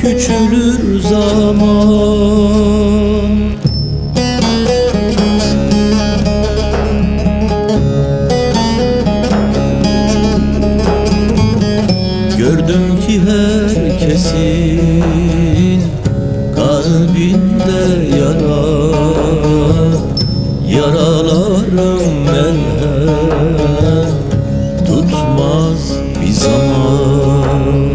küçülür zaman. Gördüm ki herkesin kalbinde yara, yaralarım melhem tutmaz bir zaman.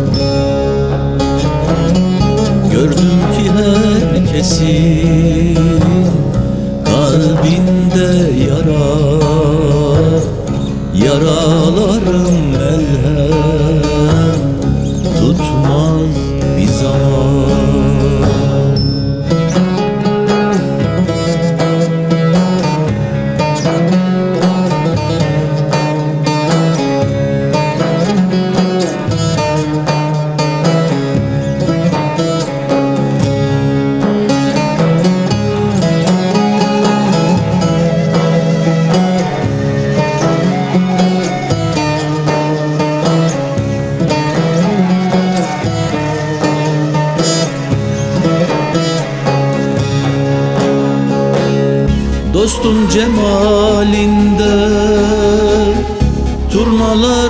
Gördüm ki herkesin kalbinde yara, yaralarım melhem tutmaz bir zaman. Dostun cemalinde turnalar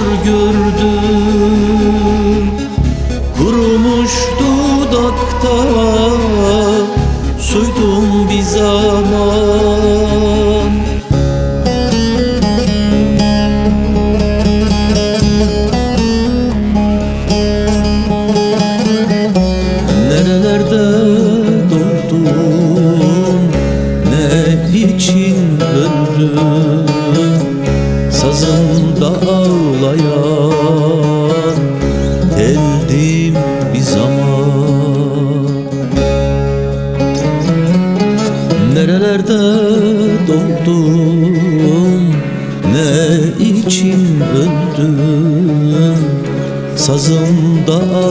gördüm, kurumuş dudakta suydum bir zaman. Nerelerde doğdum, ne için öldüm, sazımda ağlayan teldim bir zaman. Nerelerde doğdum, ne için öldüm, sazımda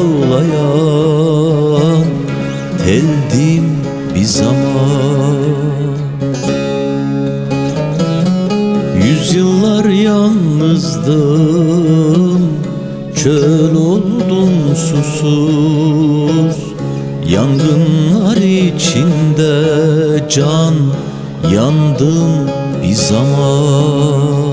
ağlayan teldim bir zaman. Yüzyıllar yalnızdım, çöl oldum susuz, yangınlar içinde can yandım bir zaman.